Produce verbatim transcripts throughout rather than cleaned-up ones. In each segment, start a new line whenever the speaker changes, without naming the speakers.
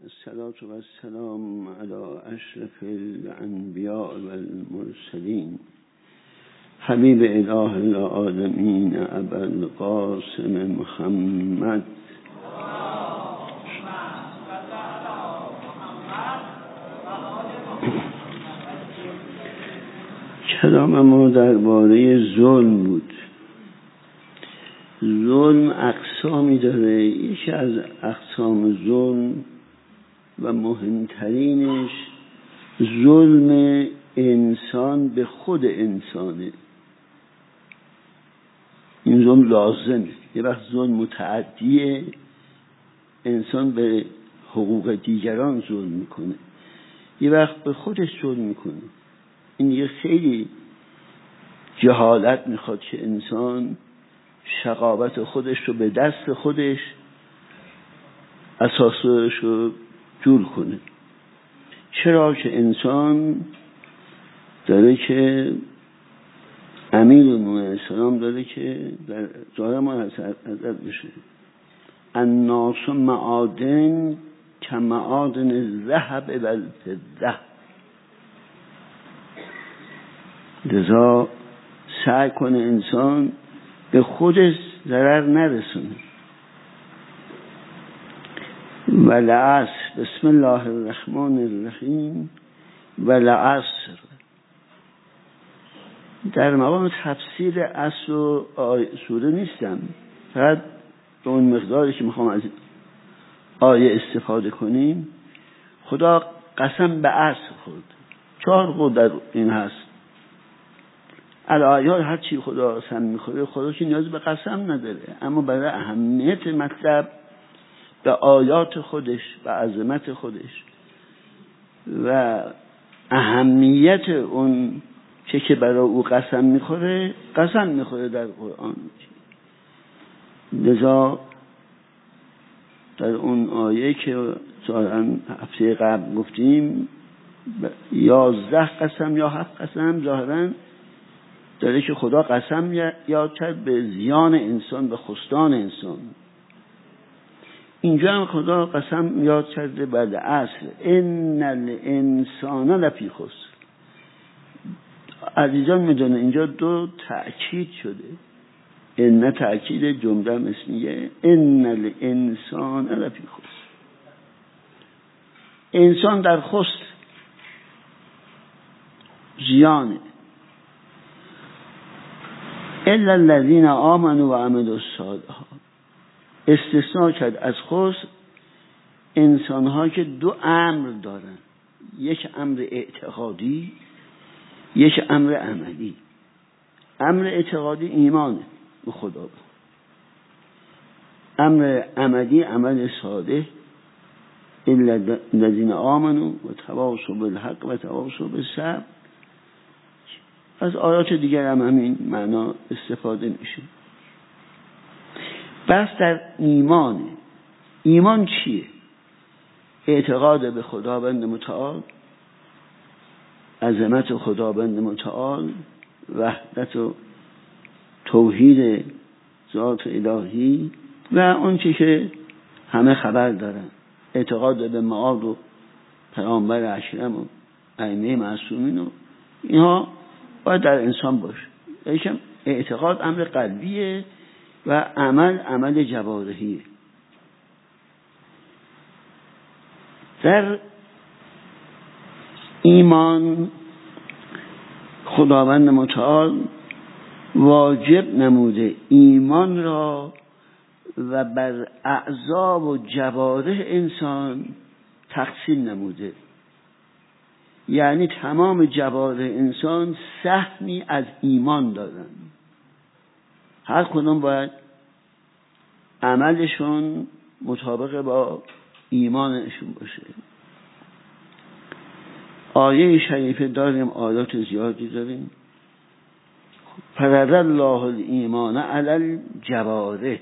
الصلاة و السلام علی اشرف الانبیاء و المرسلین حبیب اله العالمین ابوالقاسم محمد کلام ما درباره ظلم بود. ظلم اقسامی داره. یکی از اقسام ظلم و مهمترینش ظلم انسان به خود انسانه. این ظلم لازمه. یه وقت ظلم متعدیه، انسان به حقوق دیگران ظلم میکنه، یه وقت به خودش ظلم میکنه. این یه خیلی جهالت میخواد که انسان شقاوت خودش رو به دست خودش اساسش رو جور کنه. چرا که انسان داره که امیرالمومنین علیه السلام داره که در ظاهر ما حضرت بشه الناس معادن کمعادن الذهب و الفضه. لذا سعی کنه انسان به خودش ضرر نرسونه. والعصر بسم الله الرحمن الرحیم والعصر. در مقام تفسیر اصل و سوره نیستم، فقط به اون مقداری که میخوام از آیه استفاده کنیم. خدا قسم به عصر خورد. چهار قول در این هست. الآیات هر چی خدا قسم میخوره، خدا که نیاز به قسم نداره، اما برای اهمیت مطلب به آیات خودش و عظمت خودش و اهمیت اون چه که برای او قسم میخوره قسم میخوره در قرآن. لذا در اون آیه که ظاهراً هفته قبل گفتیم یازده قسم یا هفت قسم، ظاهراً داره که خدا قسم یاد کرد به زیان انسان، به خسران انسان. اینجا هم خدا قسم یاد کرده بعد اصل ان الانسان لفی خسر. عزیزان میدونه اینجا دو تأکید شده. ان تأکید جمله اسمیه، ان الانسان لفی خسر. انسان در خسر، زیانه. الا الذين آمنوا و عملوا الصالحات. استثناء کرد از خسر انسان‌ها که دو امر دارن، یک امر اعتقادی، یک امر عملی. امر اعتقادی ایمان به خدا، امر عملی عمل صالح. الا الذين آمنوا و تواصوا بالحق و تواصوا بالصبر. از آیات دیگر هم همین معنا استفاده میشه. بس در ایمانه. ایمان چیه؟ اعتقاد به خداوند متعال، عظمت خداوند متعال، وحدت و توحید ذات الهی و اون چی که همه خبر دارن. اعتقاد به معاد و پیامبر اکرم و ائمه معصومین و اینها باید در انسان باشه. یکم اعتقاد امر قلبیه و عمل عمل جوارحیه. در ایمان خداوند متعال واجب نموده ایمان را و بر اعضا و جوارح انسان تقسیم نموده. یعنی تمام جوارح انسان سهمی از ایمان دارن. هر کدوم باید عملشون مطابق با ایمانشون باشه. آیه شریفه داریم، آیات زیادی داریم. فرض الله الایمان علی الجوارح.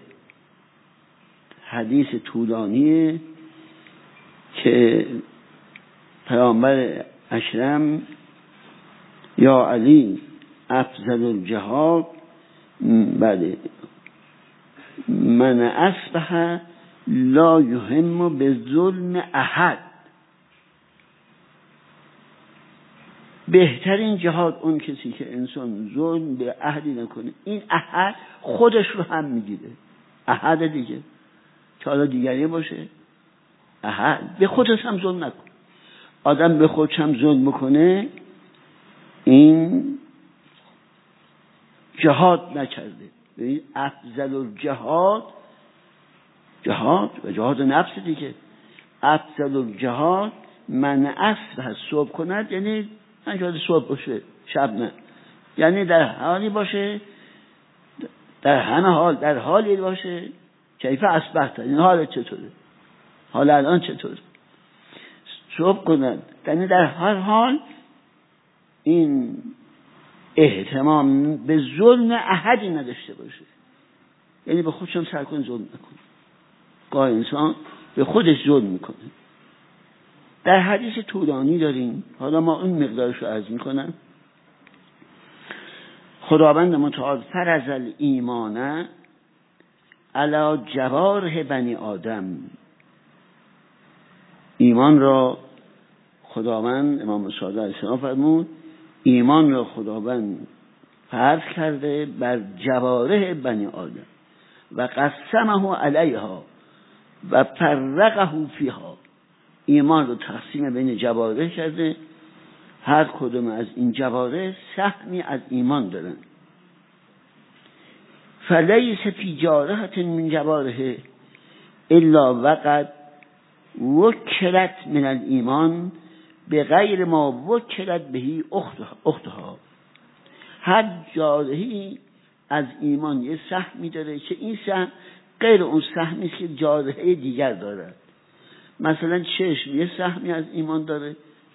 حدیث طولانیه که پیامبر اکرم یا علی افضل الجهاد بله من اصبح لا یهم به ظلم احد. بهترین جهاد اون کسی که انسان ظلم به احدی نکنه. این احد خودش رو هم میگیره، احد دیگه که حالا دیگری باشه، احد به خودش هم ظلم نکن. آدم به خودش هم ظلم بکنه این جهاد نکرده. ببین افضل الجهاد جهاد و جهاد نفس دیگه. افضل الجهاد من اصبح صبح کند، یعنی من جهاد صبح باشه شب نه، یعنی در حالی باشه، در همه حال در حالی باشه کیف اصبحت، این حال چطوره، حال الان چطوره، صبح کند، یعنی در هر حال این اهتمام به ظلم احدی نداشته باشه، یعنی به خودشم سر کن ظلم نکن. گاه انسان به خودش ظلم میکنه. در حدیث طولانی داریم، حالا ما اون مقدارش رو عرض میکنم. خداوند متعال فرض الایمان علی جوارح بنی آدم. ایمان را خداوند، امام صادق علیه السلام فرمود، ایمان را خداوند فرض کرده بر جوارح بنی آدم و قسمه علیها و فرقه فیها. ایمان رو تقسیم بین جوارح کرده، هر کدوم از این جوارح سهمی از ایمان دارن. فلیس فی جارحة من جوارح الا وقد وکلت من الایمان به غیر ما وکلت بهی اختها. هر جارحی از ایمان یه سهمی داره که این سهم غیر اون سهمی است که جارحه دیگر دارد. مثلا چشم یه سهمی از ایمان داره،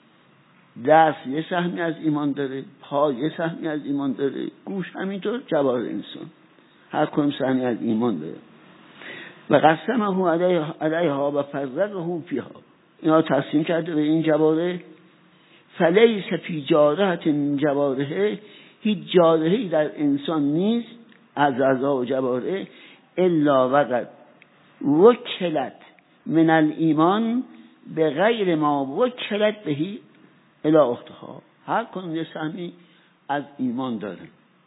دست یه سهمی از ایمان داره، پا یه سهمی از ایمان داره، گوش همینطور، جوارح انسان هر کدوم سهمی از ایمان داره. و قسمه علیها و فرقه فیها، اینا تقسیم کرده به این جوارح. فلیس فی جارحة من جوارحه، هیچ جارحی در انسان نیست از اعضا و جوارح الا وقد وکلت من الایمان به غیر ما وکلت بهی الی اختها. هر کدوم یه سهمی از ایمان داره.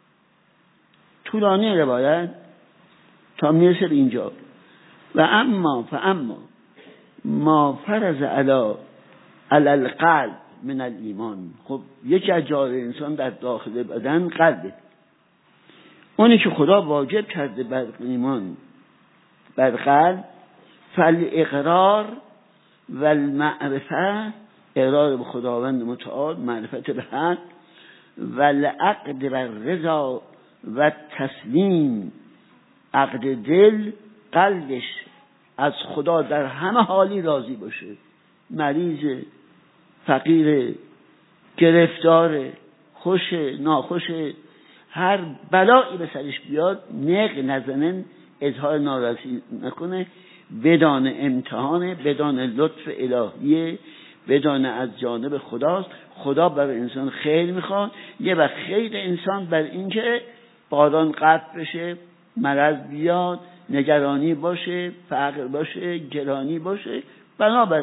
طولانی روایت تا میرسه به اینجا. و اما فاما ما فرض علی علی القلب من الایمان. خب یکی از جوارح انسان در داخل بدن قلبه، اونی که خدا واجب کرده بر ایمان بر قلب، فالاقرار و المعرفه، اقرار به خداوند متعال، معرفت به حق، و العقد بر رضا و تسلیم، عقد دل، قلبش از خدا در همه حالی راضی باشه، مریض، فقیر، گرفتار، خوش، ناخوش، هر بلایی به سرش بیاد نق نزنن، اظهار ناراضی نکنه، بدان امتحانه، بدان لطف الهیه، بدان از جانب خداست. خدا بر انسان خیر میخواد. یه وقت خیر انسان بر اینکه باران قطع بشه، مرض بیاد، نگرانی باشه، فقر باشه، گرانی باشه، بنابر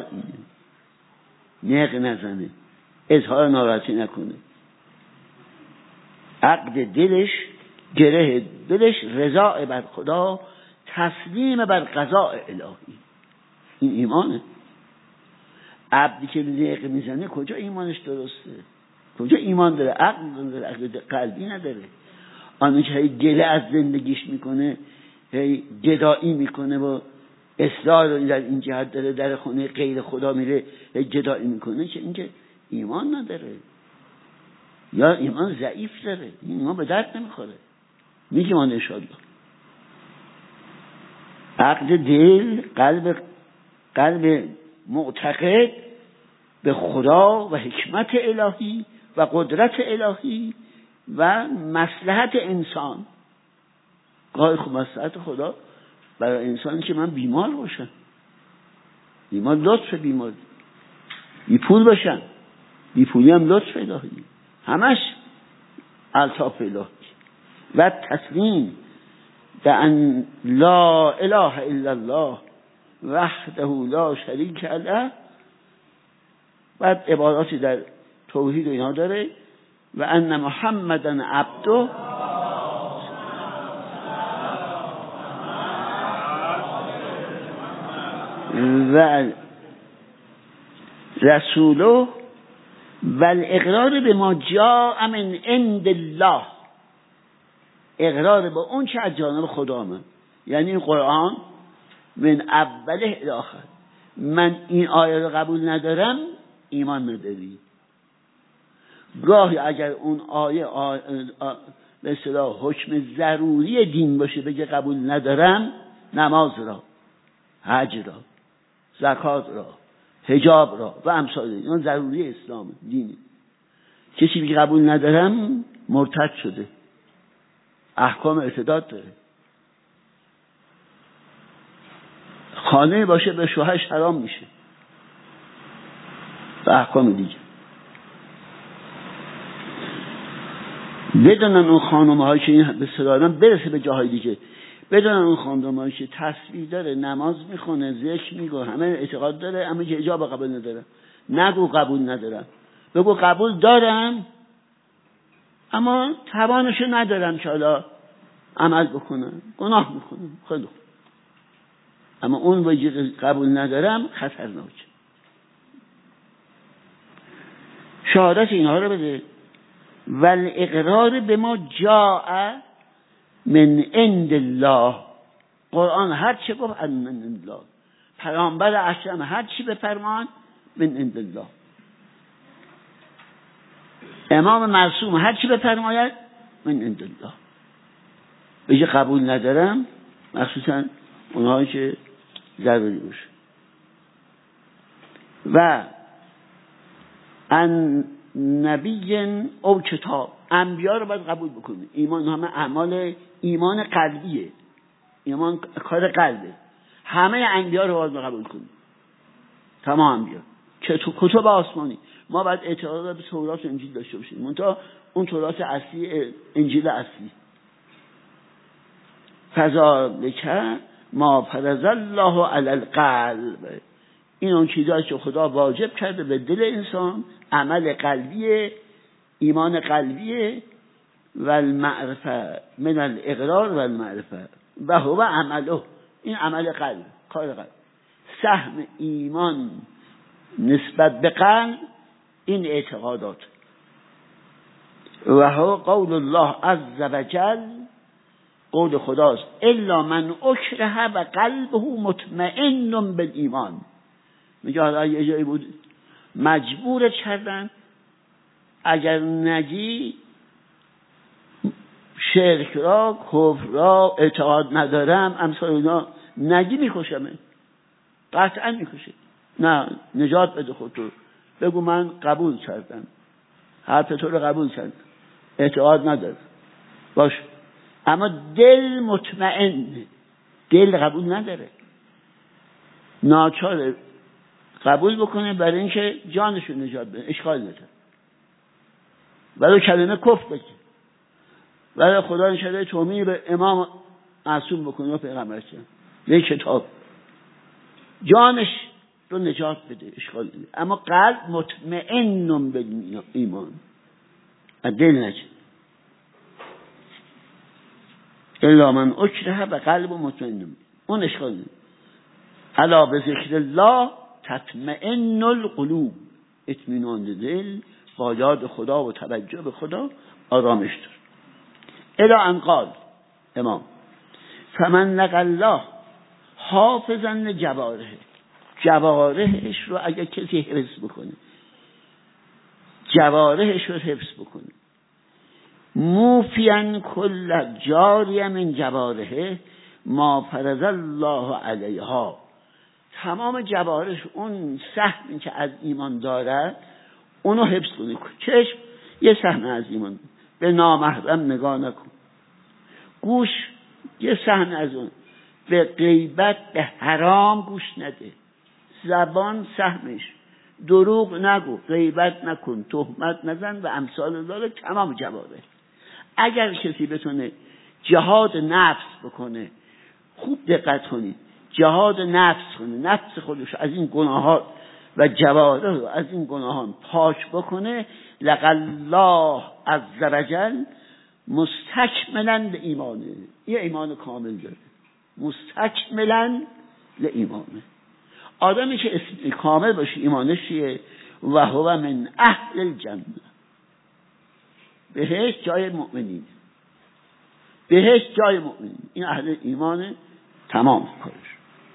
اینه نق نزنه، اظهار ناراضی نکنه. عقد دلش، گره دلش رضا بر خدا، تسلیم بر قضاء الهی. این ایمانه. عبدی که نق میزنه کجا ایمانش درسته؟ کجا ایمان داره؟ عقل داره، عقل قلبی نداره. آنی که هی گله از زندگیش میکنه، هی گدایی میکنه و اصرار در این جهت داره، در خونه غیر خدا میره هی گدایی میکنه، که این که ایمان نداره یا ایمان ضعیف داره. این ایمان به درد نمیخوره. میگه ما انشاءالله عقد دل، قلب قلب معتقد به خدا و حکمت الهی و قدرت الهی و مصلحت انسان. گاهی خب مصلحت خدا برای انسانی که من بیمار باشم، بیمار لطف بیمار، بی پول باشم، بی پولی هم لطف الهی، همش الطاف الهی. و تسلیم به ان لا اله الا الله وحده لا شریک له. بعد عباراتی در توحید و اینا داره و ان محمدًا عبده و رسوله و الاقرار به ما جاء من عند الله، اقرار به اون چه از جانب خدا من، یعنی این قرآن من اوله الی آخر. من این آیه رو قبول ندارم ایمان نداری. گاهی اگر اون آیه آ... آ... به اصطلاح حکم ضروری دین باشه بگه قبول ندارم، نماز را، حج را، زکات را، حجاب را و امثال اینا ضروری اسلام دینه. کسی بگه قبول ندارم مرتد شده، احکام ارتداد داره. خانه باشه به شوهرش حرام میشه و احکام دیگه. بدونن اون خانم هایی که این به صدا برسه به جاهای دیگه، بدونن اون خانم هایی که تسبیح داره، نماز میخونه، ذکر میگه، همه اعتقاد داره اما که حجاب قبول نداره. نگو قبول ندارم، بگو قبول دارم اما توانشو ندارم که حالا عمل بکنم، گناه میکنم. خیلی خوب، اما اون وجه قبول ندارم خطرناکه. شهادت اینها رو بده. ول اقرار به ما جاء من عند الله، قرآن هر چه گفت من عند الله، پیامبر اکرم هر چی بفرمان من عند الله، امام معصوم هر چی بفرماید من عند الله. بگه قبول ندارم، مخصوصا اونهایی که ضروری باشه. و ان نبی او کتاب، انبیا رو باید قبول بکنی. ایمان همه اعمال ایمان قلبیه، ایمان کار قلبه. همه انبیا رو باید قبول کنی، تمام انبیا. کتب آسمانی ما باید اعتقاد به تورات و انجیل داشته باشیم، منتها اون تورات اصلی، انجیل اصلی. فذلک ما فرض الله علی القلب، این اون چیزایی که خدا واجب کرده به دل انسان، عمل قلبیه، ایمان قلبیه. و المعرفه من الاقرار و المعرفه و هو عمله، این عمل قلب، کار قلب. سهم ایمان نسبت به قلب این اعتقادات. و هو قول الله عز وجل، قول خداست الا من اکره و قلبه مطمئن بالایمان. میگه حالا یه جایی بود مجبور کردن اگر نگی شرک را، کفر را، اعتقاد ندارم، امثال اینا نگی میکشمه، قطعا میکشه. نه، نجات بده خودتو، بگو من قبول کردم، حرف تو رو قبول کردم، اعتقاد ندارم باش، اما دل مطمئن، دل قبول نداره، ناچاره قبول بکنه برای اینکه جانشو نجات بده، اشکال نداره. ولی کلمه کفر بگه، ولی خدا انشاءالله تومین به امام معصوم بکنه و پیغمبر کنه به کتاب، جانش رو نجات بده، اشکال نداره. اما قلب مطمئن به ایمان، دل نجه. الا من اکره و قلب مطمئن، اون اشکال نداره. الا به ذکر الله تطمئن القلوب، اطمینان دل با یاد خدا و توجه به خدا آرامش داره. الا ان قال امام فمن لقى الله حافظا لجوارحه، جوارحش رو اگر کسی حفظ بکنه، جوارحش رو حفظ بکنه، موفیان کل جاری من جوارحه ما فرض الله علیها، تمام جوارح اون سهمی که از ایمان داره اونو حفظ کنی. چشم یه سهم از ایمان، به نامحرم نگاه نکن. گوش یه سهم از اون، به غیبت، به حرام گوش نده. زبان سهمش، دروغ نگو، غیبت نکن، تهمت نزن و امثال ذالک. تمام جوارح اگر کسی بتونه جهاد نفس بکنه، خوب دقت کنید، جهاد نفس کنه، نفس خودش از این گناهات و جواره رو از این گناهان پاک بکنه، لقالله عز وجل مستکملا لایمانه، یه ایمان کامل داره، مستکملا لایمانه. آدمی که کامل باشه ایمانش چیه؟ و هو من اهل الجنه، بهشت جای مؤمنین، بهشت جای مؤمنین، این اهل ایمان تمام کارش.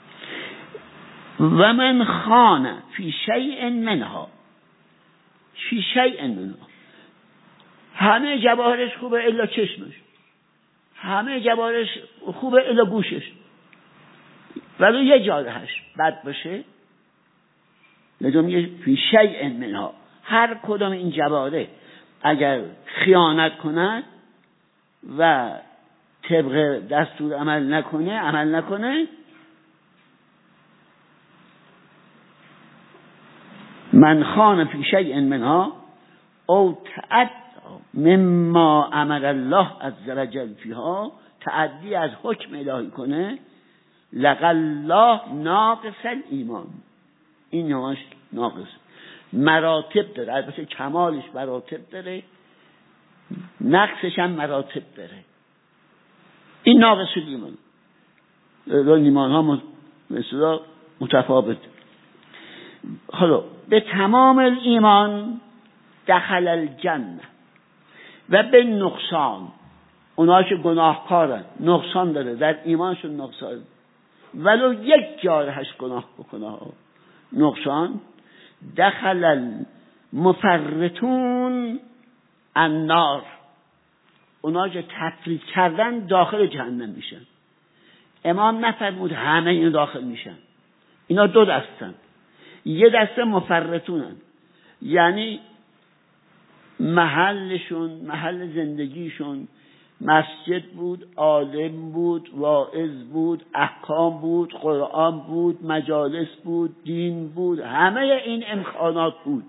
و من خان فی شیء منها، فی شیء منها، همه جواهرش خوبه الا چشمش، همه جواهرش خوبه الا گوشش، ولی یه جارهش بد باشه، لازم یه فی شیء منها، هر کدام این جواره اگر خیانت کند و طبق دستور عمل نکنه عمل نکنه من خان فی شیء منها او تعد مما امر الله عز وجل فیها، تعدی از حکم الهی کنه، لقالله ناقص الایمان، این نماش ناقص، مراتب داره، البته کمالش مراتب داره، نقصش هم مراتب داره، این ناقص الایمان. ایمان ها مثلا متفاوت. حالا به تمام الایمان دخل الجنه و به نقصان، اونها که گناهکارن نقصان داره، در ایمانشون نقصان، ولو یک جارهش گناه بکنه نقصان، دخل المفرطون النار، اونها که تفریط کردن داخل جهنم میشن. امام نفرمود همه این داخل میشن، اینا دو دستن، یه دسته مفرطونن، یعنی محلشون محل زندگیشون مسجد بود، عالم بود، واعظ بود، احکام بود، قرآن بود، مجالس بود، دین بود، همه این امکانات بود،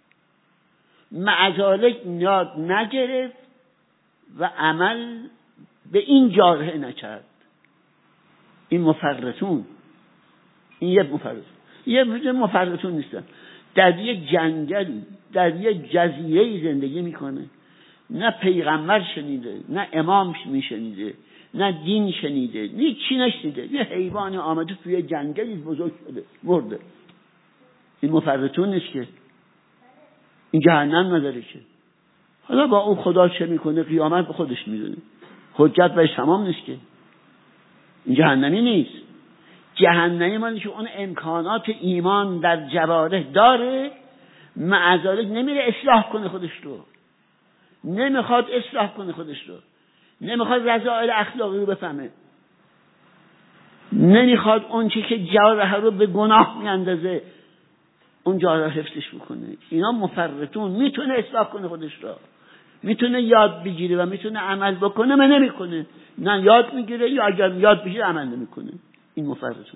مع ذلک یاد نگرفت و عمل به این جارحه نکرد. این مفرطون، این یه مفرطون، یه مفرطون نیستن، در یه جنگلی در یه جزیره زندگی میکنه، نه پیغمبر شنیده، نه امام میشنیده، نه دین شنیده، نه چی نشنیده، یه حیوان آمده توی جنگلی بزرگ شده مرده. این مفرطون نیست که، این جهنم نداره که. حالا با اون خدا چه میکنه قیامت به خودش میدونه، حجت بهش تمام نیست که. این جهنمی نیست، جهنمی مالی که اون امکانات ایمان در جواره داره، مع ذلک نمیره اصلاح کنه خودش رو، نمیخواد اصلاح کنه خودش رو، نمیخواد رذائل اخلاقی رو بفهمه، نمیخواد اون چی که جواره رو به گناه میاندازه اون جواره حفظش بکنه. اینا مفرطون، میتونه اصلاح کنه خودش رو، میتونه یاد بگیره و میتونه عمل بکنه، من نمیکنه، نه یاد میگیره یا اگر یاد بگیره عمل نمیکنه. این مفرطون،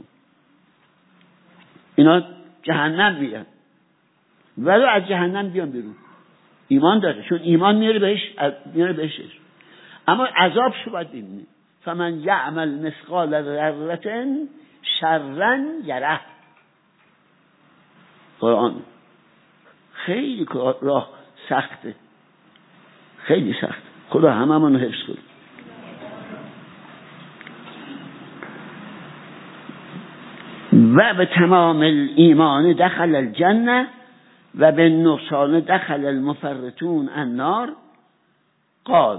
اینا جهنم میرن، ولی از جهنم بیان بیرون، ایمان داره، چون ایمان میاره بهش، میاره بهش، اما عذابشو باید ببینه. فمن یعمل مثقال ذره شرا یره. قرآن خیلی راه سخته، خیلی سخت، خدا هممون رو حفظ کنه. و به تمام ایمان دخل الجنه و به نقصان دخل المفرطون النار. قال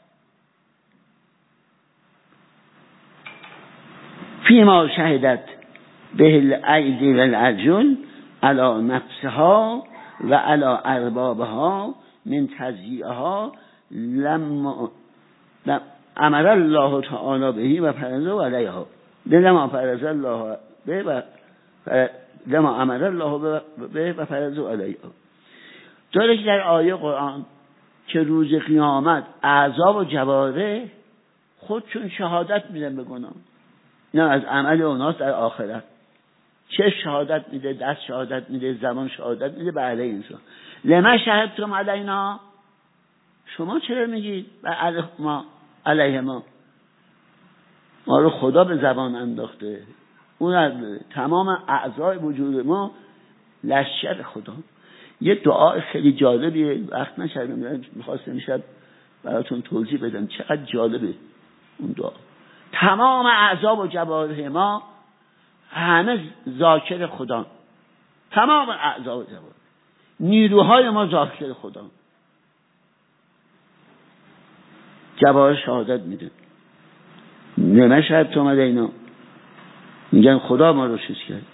فيما شهدت به الأيدي والأرجل على نفسها و على اربابها من تضییعها لما امر الله تعالی بهی و فرضه علیها، لما فرض الله به و لما امر الله به و فرضه علیها. داره که در آیه قرآن که روز قیامت اعضا و جواره خودشون شهادت میدن به گناه، نه از عمل اوناست در آخرت. چه شهادت میده؟ دست شهادت میده، زمان شهادت میده به علیه انسان. لما شهدتم علینا، شما چرا میگید به ما علیه ما؟ ما رو خدا به زبان انداخته، اون از تمام اعضای وجود ما لشکر خدا. یه دعا خیلی جالبیه، وقت نشدم میخواستم شب براتون توضیح بدم چقدر جالبه اون دعا. تمام اعضا و جوارح ما همه ذاکر خدا، تمام اعضا و جوارح، نیروهای ما ذاکر خدا. جوارح شهادت میده، نمه شرط اومده اینا میگن خدا ما رو چیز کرد.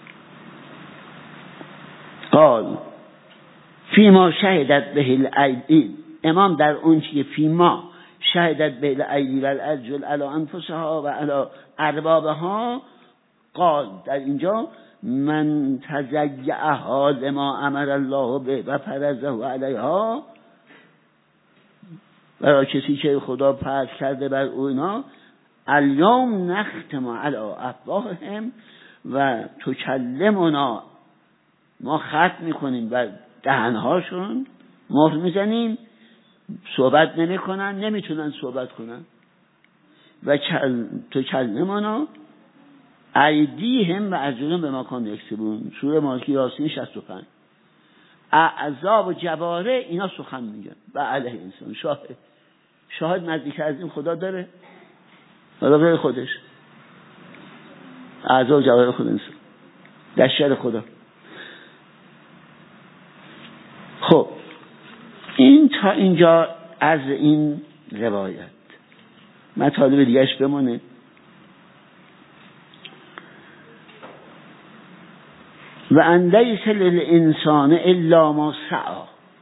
قال فیما شهدت به الایدی، امام در اون چیه فیما شهدت به الایدی و الارجل علی انفسها و علی اربابها، قال در اینجا من تزیعها لما امر الله به و فرضه علیها، برای کسی که خدا فرض کرده بر اونا، الیوم نختم علی افواههم و تکلمنا، ما ختم میکنیم بر دهنهاشون، مهر میزنیم، صحبت نمیکنن، نمیتونن صحبت کنن. و تکلمنا ایدیهم و ارجلهم بما کانوا یکسبون، سوره مالکی یاسین شصت و پنج. اعضا و جواره اینا سخن میگن و علیه انسان. شاهد شاهد نزدیک از این خدا داره؟ خدا غیر خودش. اعضا و جواره خود انسان، لشکر خدا. خب این تا اینجا از این روایت. مطالب دیگهش بمونه. و ان لیس للانسان الا ما سعی.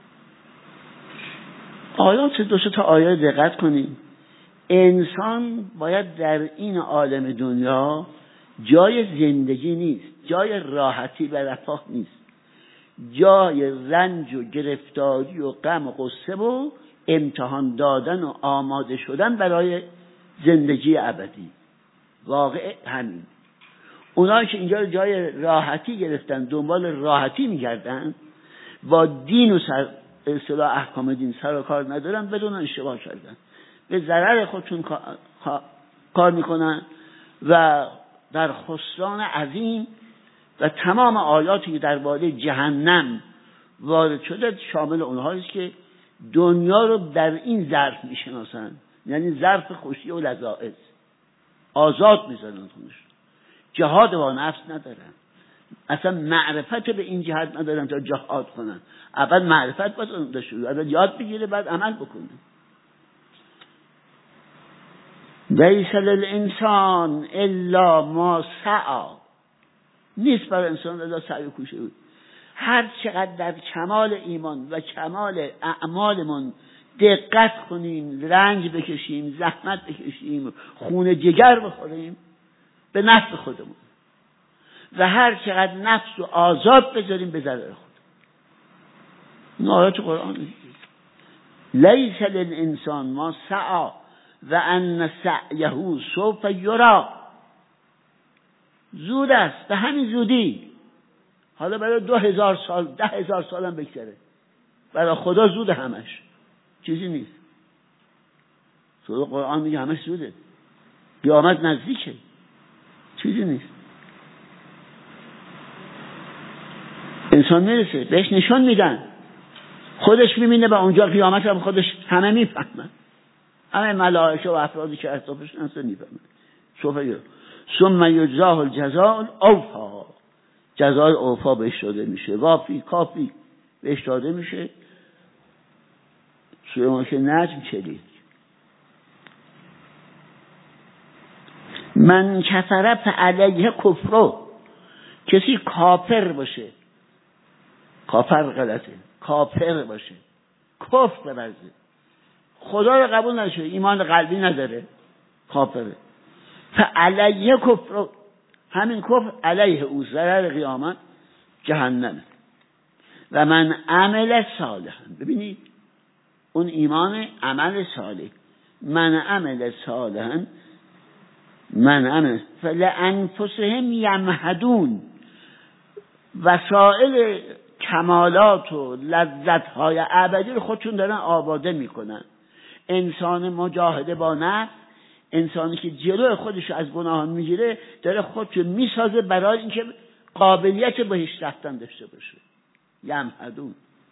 آیات دو تا آیات دقت کنید. انسان باید در این عالم دنیا جای زندگی نیست، جای راحتی و رفاه نیست، جای رنج و گرفتاری و غم و غصه و امتحان دادن و آماده شدن برای زندگی ابدی. واقع همین. اونایی که اینجا جای راحتی گرفتن، دنبال راحتی میگردن، با دین و سر اصطلاح احکام دین سر و کار ندارن، بدون اشتباه کردن، به ضرر خودشون کار میکنن و در خسران عظیم. و تمام آیاتی که درباره جهنم وارد شده شامل اونهایی است که دنیا رو در این ظرف میشناسن، یعنی ظرف خوشی و لذائذ، آزاد میزنن خودش، جهاد با نفس ندارن، اصلا معرفت به این جهت ندارن تا جهاد کنن. اول معرفت باید داشته باشه، اول یاد بگیره بعد عمل بکنه. لیس للانسان الا ما سعی، نیست برای انسان الا سعی و کوشش. هر چقدر در کمال ایمان و کمال اعمالمون دقت کنیم، رنج بکشیم، زحمت بکشیم، خون جگر بخوریم به نفع خودمون، و هر چقدر نفس و آزاد بذاریم به ضرر خود. این آیات قرآن. لیس للانسان ما سعی و ان سعیه سوف یری. زود است، به همین زودی. حالا برای دو هزار سال، ده هزار سال هم بگذره، برای خدا زود همش، چیزی نیست. سوره قرآن میگه همش زوده، قیامت نزدیکه، چیزی نیست. انسان میرسه بهش نشان میدن، خودش میبینه، به اونجا قیامت هم خودش همه میفهمن، همه ملائکه و افرادی که اطرافش هستن میفهمن. سوف ثم یجزاه الجزاء الاوفی، جزای اوفا بهش داده میشه، وافی کافی بهش داده میشه. سوره مالکه نجم چلید. من کفر فعلیه کفر، کسی کافر باشه، کافر غلطه، کافر باشه، کفر برزه، خدا رو قبول نشه، ایمان قلبی نداره، کافره. فعلیه کفر، همین کفر علیه او، ضرر قیامت جهنم. و من عمل صالحا، ببینید اون ایمان عمل صالح، من عمل صالحا، من عمل فلانفسهم یمهدون، وسائل کمالات و لذت‌های ابدی رو خودشون دارن آباده میکنن. انسان مجاهده با نفس انسانی که جلو خودش از گناهان میگیره داره خودشو میسازه برای اینکه قابلیت بهش رفتن داشته باشه. یمهدون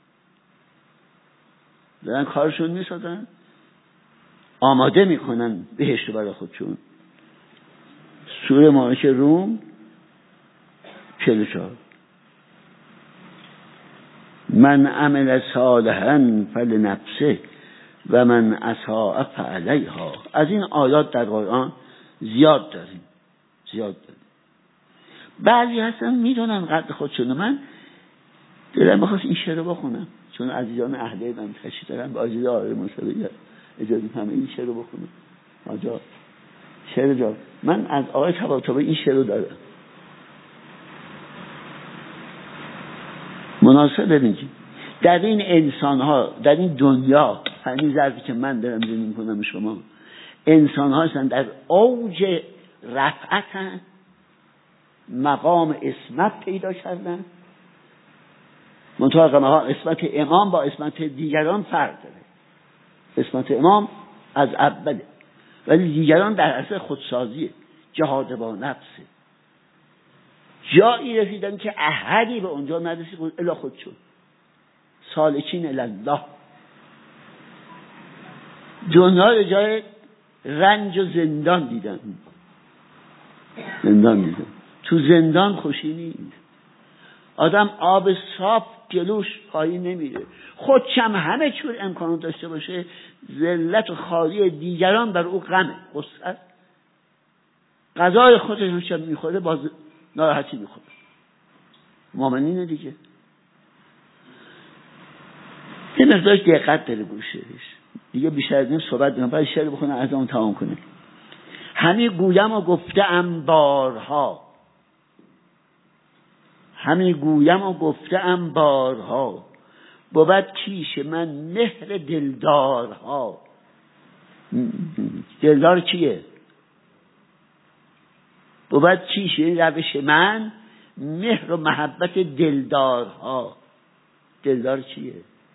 دارن کارشون میسازن، آماده میکنن بهشت برای خودشون. سوره مبارکه روم چهل و چهار. من عمل صالحا فلنفسه و من اساء فعلیها. از این آیات در قرآن زیاد داریم زیاد داریم. بعضی هستن میدونن قدر خودشون. من دلم بخواست این شعر رو بخونم چون عزیزان اهل من تشریف دارن. با عزیز آقای موسوی اجازه همه این شعر رو بخونم. آجا شعر جا من از آقای طباطبایی این شعر رو دارم. مناسبه میگی در این انسان ها، در این دنیا، همین ظرفی که من دارم زندگی میکنم شما، انسان ها هستن در اوج رفعتن، مقام اسمت پیدا کردن. منطقه مقام اسمت امام با اسمت دیگران فرق داره. اسمت امام از اوله ولی دیگران در اصل خودسازیه، جهاد با نفسه. جایی رسیدن که احدی به اونجا نرسید الا خودشون. سالکین الله. دنیا رو جای رنج و زندان دیدن. زندان دیدن. تو زندان خوشی نیست. آدم آب صاف جلوش پایی نمیره. خودشم همه چور امکانات داشته باشه، ذلت و خالی دیگران بر او غمه، غصه. غذای خودش هم میخوره باز ناراحتی میخوره. مؤمنینه دیگه. یه مقدار دقت داره گوشش دیگه. بیشتر از این صحبت میکنم. باید شعر بخونه از اون تمام کنه. همی گویم و گفتم بارها، همی گویم و گفتم بارها، بود کیش من مهر دلدارها. دلدار کیه؟ بود کیش این روش من مهر و محبت دلدارها. دلدار کیه؟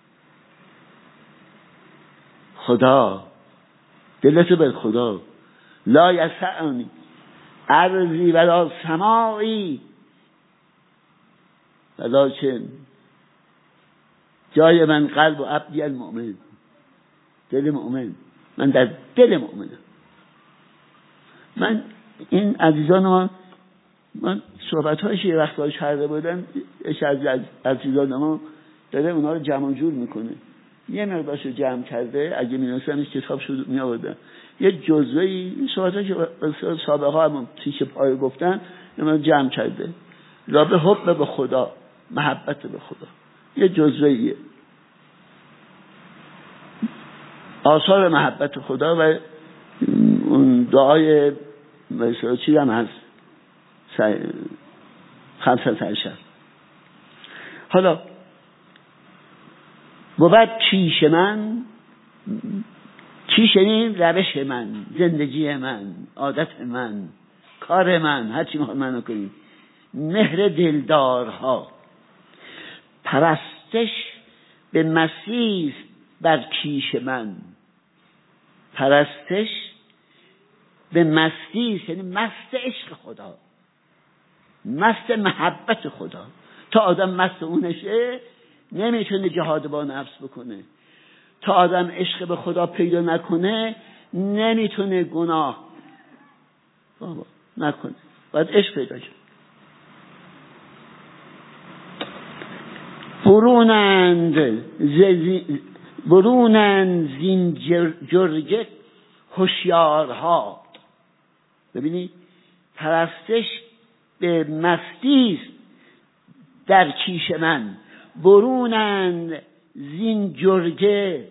خدا. دلتو به خدا. لا یسعنی ارضی ولا سماعی ولکن جای من قلب و عبدی المؤمن. دل مؤمن. من در دل مؤمنم. من این عزیزان ما، من صحبت هایش یه وقت هایش کرده بودن، یکی از عزیزان ما داره اونا رو جمع جور میکنه. یه مقدارش رو جمع کرده. اگه می نوستنش کتاب شد می آوردن. یه جزوهی این صحبت هایی که سابقه ها هم تیش پای گفتن من جمع کرده. رابه حب به خدا، محبت به خدا. یه جزوهیه آثار محبت خدا و اون دعای مثلا چی هم هست خمسه عشر. حالا بود کیش من، کیش این روش من، زندگی من، عادت من، کار من، هرچی میخواد منو کنید، مهر دلدارها. پرستش به مسیح بر کیش من. پرستش به مسیح یعنی مست عشق خدا، مست محبت خدا. تا آدم مست اونشه نمیتونه جهاد با نفس بکنه. تا آدم عشق به خدا پیدا نکنه نمیتونه گناه بابا نکنه. باید عشق پیدا کنه. برونند زی برونند زین جرگه هوشیارها. ببینید پرستش به مستی در کیش من. برونند زین جرگه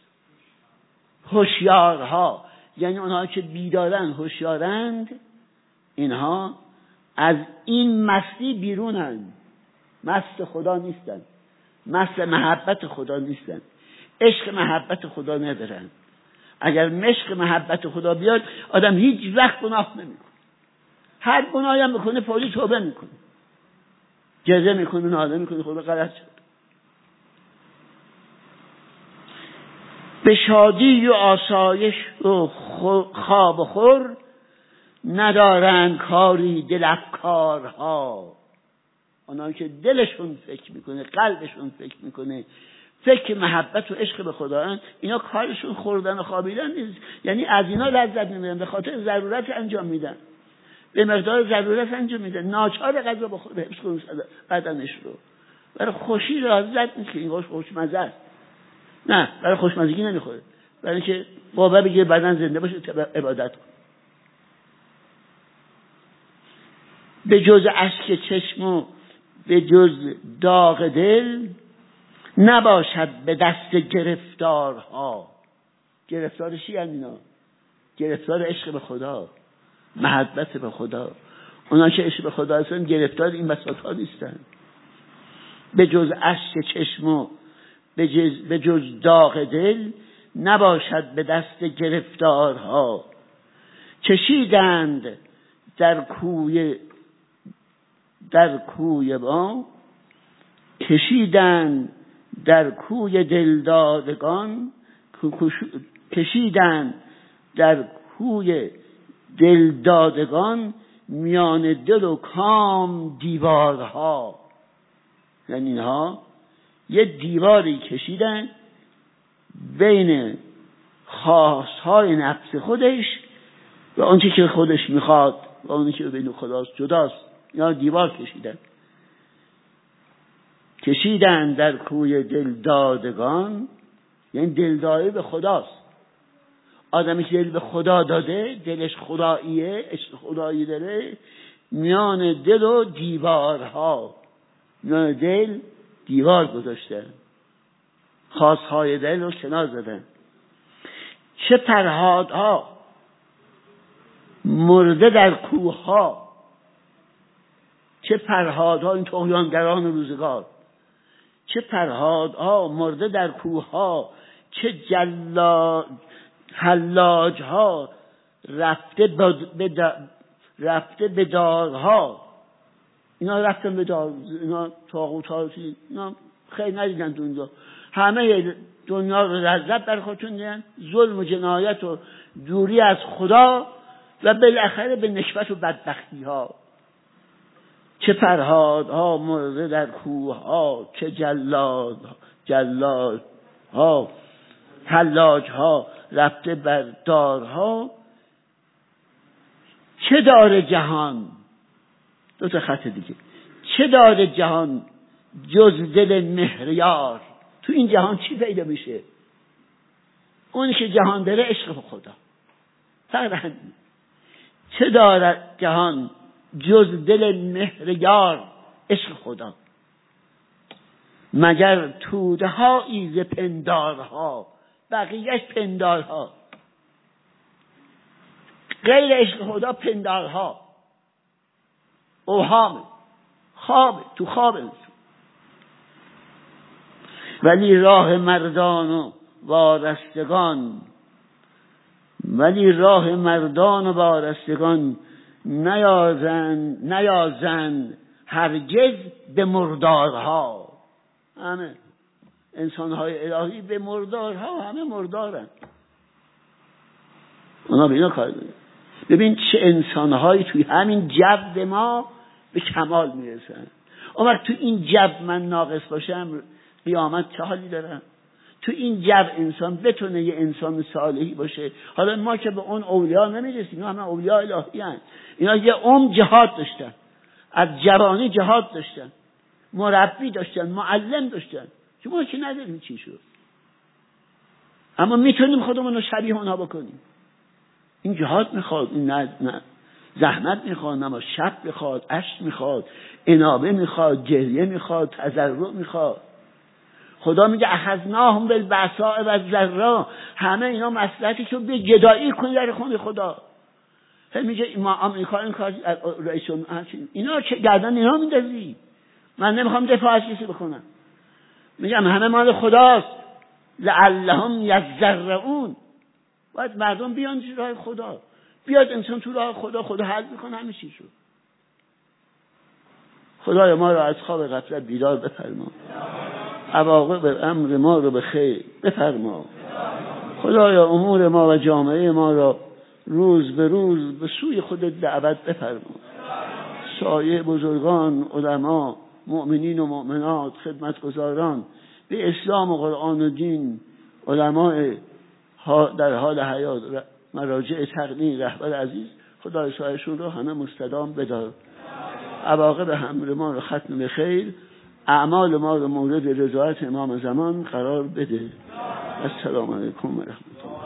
هوشیارها، یعنی اونها که بیدارن هوشیارند، اینها از این مستی بیرونند. مست خدا نیستن، مست محبت خدا نیستن، عشق محبت خدا ندارن. اگر مشق محبت خدا بیاد آدم هیچ وقت گناه نمیکنه. هر گناهی هم میکنه فوری توبه میکنه، جزه میکنه، ناله میکنه، خدا غلط شد. به شادی و آسایش و خواب و خور، ندارند کاری دل افکارها. اونایی که دلشون فکر میکنه، قلبشون فکر میکنه، فکر محبت و عشق به خدا هن، اینا کارشون خوردن و خوابیدن نیست. یعنی از اینا لذت میبرن، به خاطر ضرورت انجام میدن، به مقدار ضرورت انجام میدن، ناچار غذا بخوره حفظ کنه بدنش رو. برای خوشی لذت نیست که این خوش خوشمزه است. نه، برای خوشمزگی نمیخوره، برای اینکه بابا بگه بدن زنده باشه عبادت کن. به جز اشک چشم و به جز داغ دل، نباشد به دست گرفتارها. گرفتار چی هستند اینا؟ گرفتار عشق به خدا، محبت به خدا. اونا که عشق به خدا هستن گرفتار این بساط ها نیستن. به جز اشک چشم و به جز, به جز داغ دل، نباشد به دست گرفتارها. کشیدند در کوی در کوی ما، کشیدند در کوی دلدادگان، کشیدند در کوی دلدادگان، میان دل و کام دیوارها. یعنی اینها یه دیواری کشیدن بین خواستهای نفس خودش و آنچه که خودش میخواد و آنچه که بین خداست جداست. یا دیوار کشیدن کشیدن در کوی دلدادگان، یعنی دلداده به خداست. آدمی که دل به خدا داده، دلش خداییه، عشق خدایی داره، میان دل و دیوارها، میان دل دیوار گذاشتن، خواستهای دل رو کنار زدن. چه فرهادها مرده در کوهها، چه فرهادها، این طغیانگران روزگار، چه فرهادها مرده در کوهها، چه جلا حلاجها رفته به رفته به دارها. اینا رفتن به دار، اینا طاغوت‌ها، اینا خیلی ندیدن دنیا، همه دنیا رو لذت در خودشون دیدن، ظلم و جنایت و دوری از خدا و بالاخره به نشوت و بدبختی ها. چه فرهادها مرده در کوه ها، چه جلاد جلاد ها حلاج ها رفته بر دارها. چه داره جهان، دو تا خط دیگه، چه داره جهان جز دل مهریار. تو این جهان چی پیدا میشه؟ اونی که جهان داره عشق به خدا، فقط. چه داره جهان جز دل مهریار، عشق خدا. مگر توده هایی ز پندارها، بقیهش پندارها، غیر عشق خدا پندارها، اوهام، خواب، تو خواب. ولی راه مردان و وارستگان، ولی راه مردان و وارستگان، نیازند نیازند هرگز به مردارها. همه انسانهای الهی به مردارها، همه مردارن، اونا به اینا کار دارن. ببین چه انسانهایی توی همین جو ما به کمال میرسن. اما تو این جو من ناقص باشم، قیامت چه حالی دارم؟ تو این جو انسان بتونه یه انسان صالحی باشه. حالا ما که به اون اولیاء نمیرسیم، اینا همه اولیاء الهی هستند. اینا یه عمر جهاد داشتن، از جوانی جهاد داشتن، مربی داشتن، معلم داشتن. شما که نداریم چی شد؟ اما میتونیم خودمون رو شبیه اونا بکنیم. این جهاد میخواد، این نه نه زحمت میخواد، نما شب میخواد، اشک میخواد، انابه میخواد، گریه میخواد، تضرع میخواد. خدا میگه اخذناهم بالبأساء والضراء. همه اینا مصلحتی که به گدایی کنی در خون خدا. هم میگه ما آمریکا این کار رئیس اینا چه گردن اینا میندازی؟ من نمیخوام دفاع از کسی بکنم، میگم همه مال خداست. لعلهم یضرعون. باید مردم بیان تو راه خدا، بیاد انسان تو راه خدا، خدا حل میکنه همه چی شد. خدای ما رو از خواب غفلت بیدار بفرما، عواقب امر ما رو به خیر بفرما. خدایا امور ما و جامعه ما را روز به روز به سوی خودت دعوت بفرما. سایه بزرگان، علما، مؤمنین و مؤمنات، خدمتگزاران به اسلام و قرآن و دین، علماء در حال حیات، مراجع تقنین، رهبر عزیز، خدای سایشون رو همه مستدام بدار. عواقب امر ما رو ختم به خیر، اعمال ما رو مورد رضایت امام زمان قرار بده. السلام علیکم و رحمت الله.